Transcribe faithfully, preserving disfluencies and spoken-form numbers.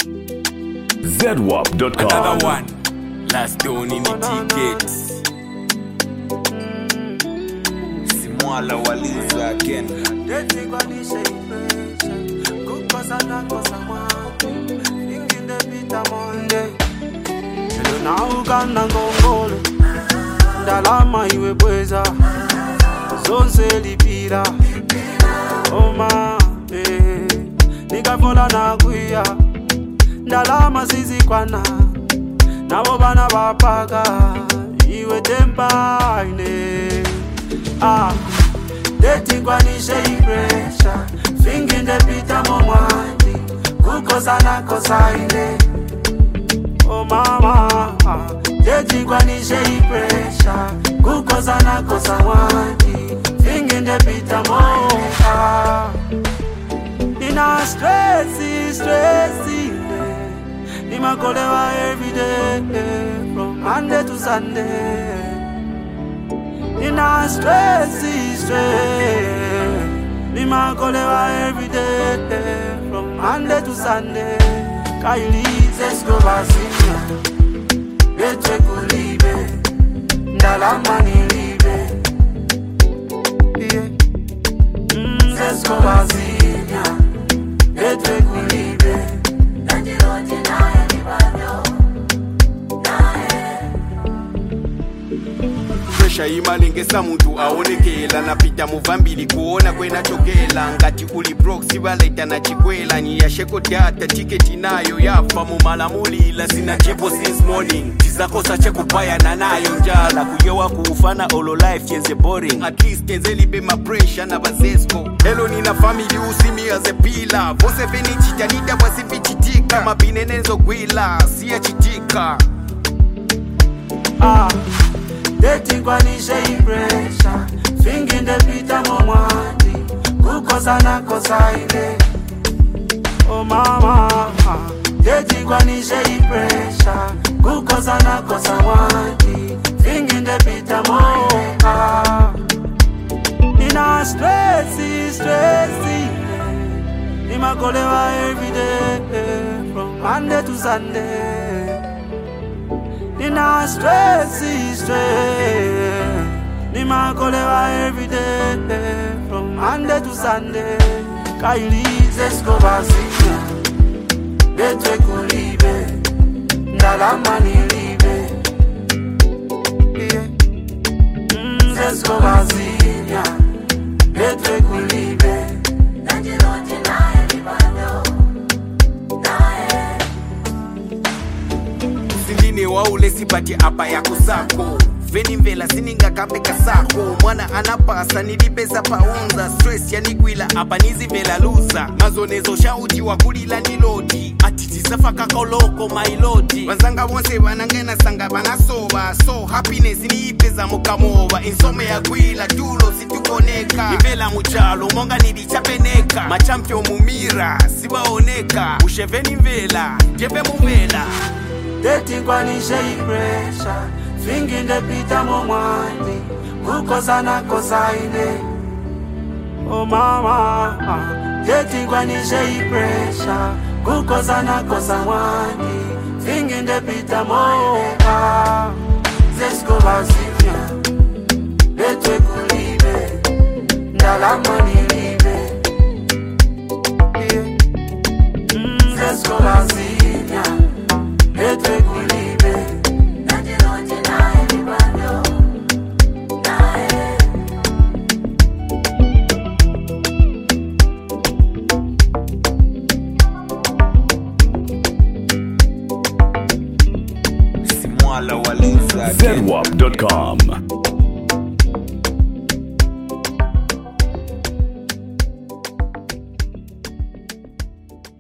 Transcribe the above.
Z W A P dot com. Another one. Last down in the tickets. Simwala waliza again. Dating kwa nishe impression. Kukosa na kosa mwati. Ingine pita monde. Hello na ugana ngongole. Ndalama iwe bweza. Zonse lipira. Oma eh. Nikafola na kuya. Ndalama sisi kwana. Nabo bana bapaga. Iwe tempa ine. Ah, dating kwa nishe pressure. Thinking the pita momwandi. Kukosa na kosa ine. Oh mama, ah, dating kwa nishe pressure. Kukosa na kosa wandi. Thinking the pita momwandi. Nina stressy, stressy. Nima kolewa every day, from Monday to Sunday. Nina stressy, stress. Nima kolewa every day, from Monday to Sunday. Kayulize skobasinya, betwe kulibe, ndalama nilibe. Yeah, mm, skobasinya, betwe kulibe. Pressure imalengesa muntu aonekela. Napita muvambili kuona kwena chokela. Ngati uli broke sibaleta na chikwela. Nyiyasheko data tiketi nayo yafa mumalamulila. Sina chepo since morning. Tizakosa chekupaya na nayo njala. Kuyewa kuufana olo life chenze boring. At least kenze libe ma pressure na bazesko. Hello nina family usimi as a pillar. Vose veni chitanida wasipi chitika. Mabinenenzo gwila siya chitika. Ah, dating kwa nishe pressure. Thinking the pita momwandi. Kukosa na kosa ine. Oh mama, ah, dating kwa nishe pressure. Kukosa na kosa wandi. Thinking the pita momwandi. Nina stressy, stressy. Nima kolewa every day, from Monday to Sunday. Nina stressy, stress. Nima kolewa every day, from Monday to Sunday. Kayulize skobasinya, betwe kulibe, ndalama nilibe. Yeah, mm, skobasinya, betwe kulibe. Sindine waule sipati apa ya kusako. Veni mvela sininga kapeka sako. Mwana anapasa nilipesa paunza. Stress ya nigwila apa nizi vela luza. Mazonezo shauti wakulila niloti. Atiti safaka koloko mailoti. Wanzanga wonse wanangena sanga banasoba. So happiness niipeza mukamova. Insome ya gwila tulo situkoneka. Nivela muchalo monga nilichapeneka. Machampio mumira sibaoneka. Usheveni mvela jebe muvela. Dating kwa nishe pressure. Thinking the pita momwandi. Kukosa na kosa ine. Oh mama, ah, dating kwa nishe pressure. Kukosa na kosa wandi. Thinking the pita momwandi. Zesko basinya, betwe kulibe, ndalama nilibe. Yeah, mm, zesko basinya, betwe kulibe. Z W A P dot com.